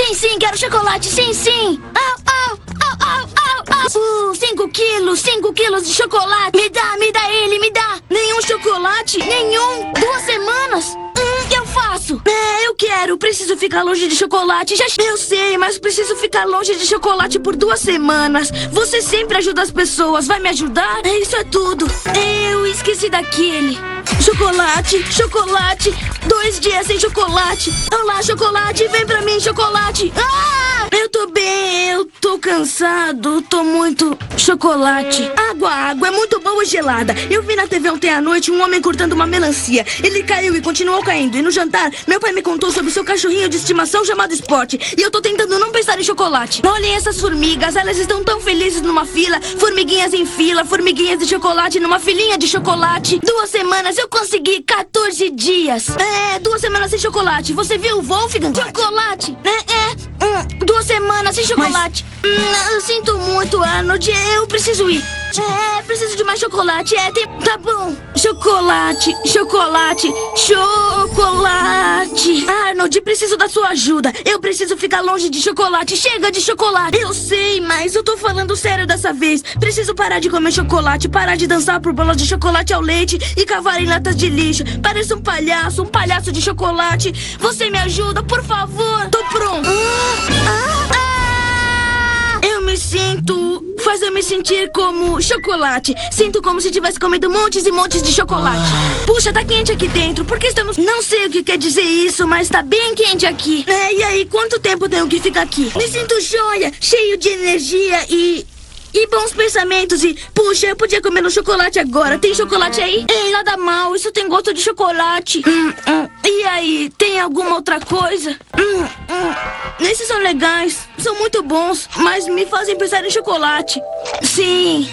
sim, quero chocolate, sim, sim. Au, au, au, au, au, au. 5 quilos de chocolate. Me dá ele, me dá. Nenhum chocolate, nenhum. 2 semanas. Eu faço. Eu quero, preciso ficar longe de chocolate. Eu sei, mas preciso ficar longe de chocolate por 2 semanas. Você sempre ajuda as pessoas, vai me ajudar? Isso é tudo. Eu esqueci daquele. Chocolate. 2 dias sem chocolate. Olá, chocolate, vem pra mim, chocolate. Eu tô bem, eu tô cansado, tô muito chocolate. Água é muito boa e gelada. Eu vi na TV ontem à noite um homem cortando uma melancia. Ele caiu e continuou caindo. E no jantar, meu pai me contou sobre seu cachorrinho de estimação chamado Spot. E eu tô tentando não pensar em chocolate. Olhem essas formigas, elas estão tão felizes numa fila. Formiguinhas em fila, formiguinhas de chocolate numa filinha de chocolate. 2 semanas, eu consegui 14 dias. 2 semanas sem chocolate. Você viu o Wolfgang? Chocolate. 2 semanas sem chocolate. Eu sinto muito, Arnold. Eu preciso ir. Preciso de mais chocolate. Tá bom. Chocolate. Arnold, preciso da sua ajuda. Eu preciso ficar longe de chocolate. Chega de chocolate. Eu sei, mas eu tô falando sério dessa vez. Preciso parar de comer chocolate, parar de dançar por bolas de chocolate ao leite e cavar em latas de lixo. Pareço um palhaço de chocolate. Você me ajuda, por favor. Tô pronto. Faz eu me sentir como chocolate. Sinto como se tivesse comido montes e montes de chocolate. Puxa, tá quente aqui dentro. Por que estamos... Não sei o que quer dizer isso, mas tá bem quente aqui. E aí, quanto tempo tenho que ficar aqui? Me sinto joia, cheio de energia e bons pensamentos e... Puxa, eu podia comer um chocolate agora. Tem chocolate aí? Ei, nada mal, isso tem gosto de chocolate. E aí, tem alguma outra coisa? Esses são legais, são muito bons, mas me fazem pensar em chocolate. Sim.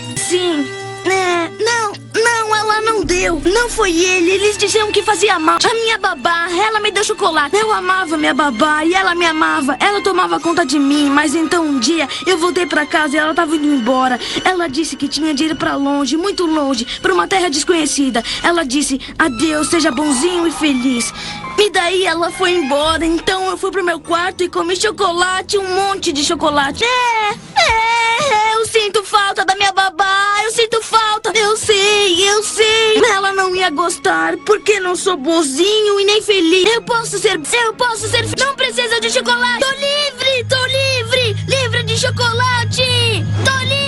Não, ela não deu. Não foi ele, eles diziam que fazia mal. A minha babá, ela me deu chocolate. Eu amava minha babá e ela me amava. Ela tomava conta de mim, mas então um dia eu voltei pra casa e ela tava indo embora. Ela disse que tinha de ir pra longe, muito longe, pra uma terra desconhecida. Ela disse, adeus, seja bonzinho e feliz. E daí ela foi embora, então eu fui pro meu quarto e comi chocolate, um monte de chocolate. Eu sinto falta da minha babá, eu sinto falta. Eu sei. Ela não ia gostar, porque não sou bonzinho e nem feliz. Eu posso ser Não precisa de chocolate. Tô livre de chocolate. Tô livre.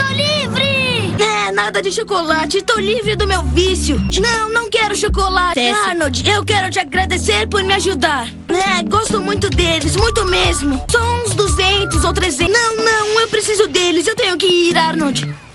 Nada de chocolate, tô livre do meu vício. Não quero chocolate. Arnold, eu quero te agradecer por me ajudar. Gosto muito deles, muito mesmo. Só uns 200 ou 300. Não, eu preciso deles, eu tenho que ir, Arnold.